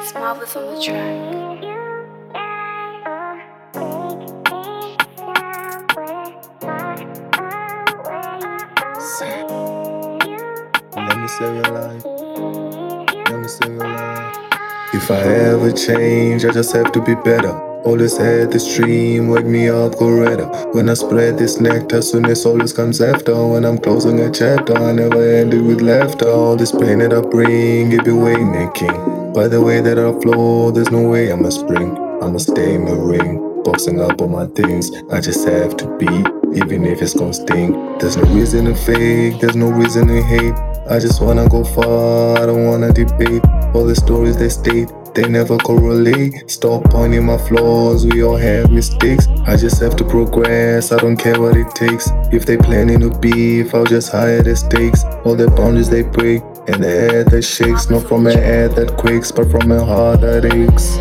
It's marvelous on the track. Let me save your life. Let me save your life. If I ever change, I just have to be better. Always had this dream, wake me up, go redder. When I spread this nectar, soonness always comes after. When I'm closing a chapter, I never ended with laughter. All this pain that I bring, it be way making. By the way that I flow, there's no way I must spring. I must stay in the ring, boxing up all my things. I just have to be, even if it's gon' sting. There's no reason to fake, there's no reason to hate. I just wanna go far, I don't wanna debate. All the stories they state, they never correlate. Stop pointing my flaws, we all have mistakes. I just have to progress, I don't care what it takes. If they planning to beef, I'll just hire the stakes. All the boundaries they break, and the air that shakes. Not from a head that quakes, but from a heart that aches.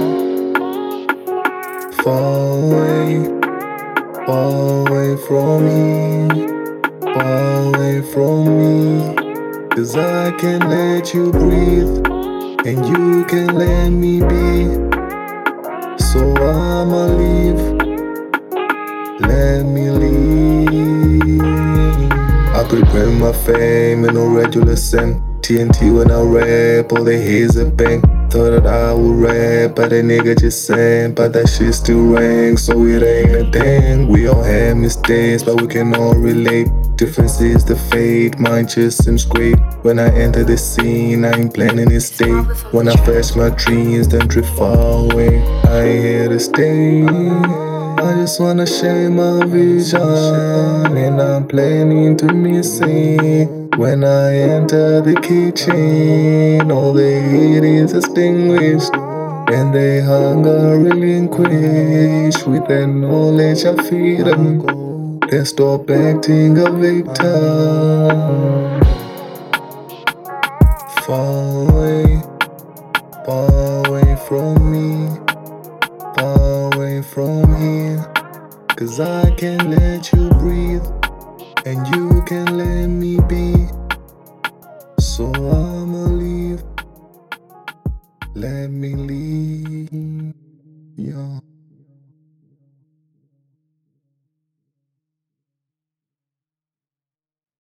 Far away from me, far away from me. 'Cause I can let you breathe, and you can let me be. So I'ma leave, let me leave. I prepare my fame in no regular scent. TNT when I rap, all they hear is a bang. Thought that I would rap, but a nigga just sang. But that shit still ranks, so it ain't a thing. We all have mistakes, but we can all relate. Difference is the fate, mine just seems great. When I enter the scene, I ain't planning to stay. When I flash my dreams, then drift far away. I ain't here to stay, I just wanna share my vision. And I'm planning to miss it. When I enter the kitchen, all they eat is extinguished, and they hunger relinquish. With that knowledge I feed them, they stop acting a victim. Far away from me, far away from here. 'Cause I can let you breathe, and you can let me be. So I'ma leave, let me leave, yeah.